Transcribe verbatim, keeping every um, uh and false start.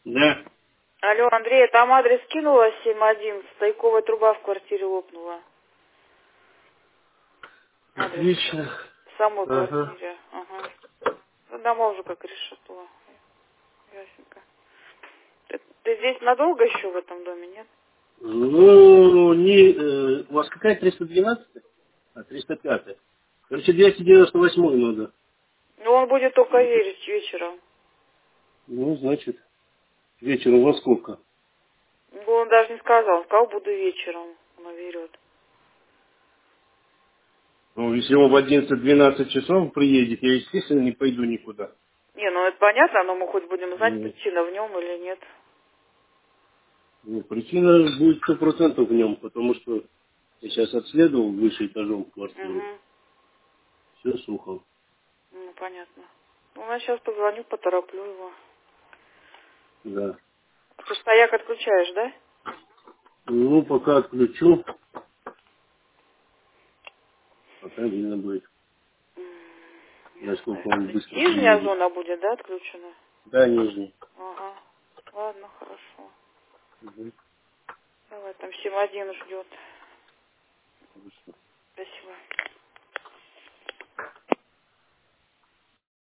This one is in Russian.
Да. Алло, Андрей, там адрес кинула семь один, стояковая труба в квартире лопнула. Адрес Отлично. в самой Ага. квартире. Ага. Ну, дома уже как решето. Ясненько. Ты, ты здесь надолго еще в этом доме, нет? Ну, не, э, у вас какая триста двенадцать? А, триста пять. Короче, двести девяносто восемь надо. Ну, он будет только верить вечером. Ну, значит, вечером во сколько? Ну, он даже не сказал. Сказал, буду вечером. Он берет. Ну, если он в одиннадцать-двенадцать часов приедет, я, естественно, не пойду никуда. Не, ну это понятно, но мы хоть будем знать, Ну, причина в нем или нет. ну, причина будет сто процентов в нем, потому что я сейчас обследовал выше этажом квартиру. Угу. Все сухо. Ну, понятно. Ну, я сейчас позвоню, потороплю его. Да. Ты стояк отключаешь, да? Ну, пока отключу, пока видно будет, М, ясно. насколько он быстро Нижняя приедет. зона будет, да, отключена? Да, нижний. Ага. Ладно, хорошо. Мгм. Давай, там семь один ждет. Хорошо. Спасибо.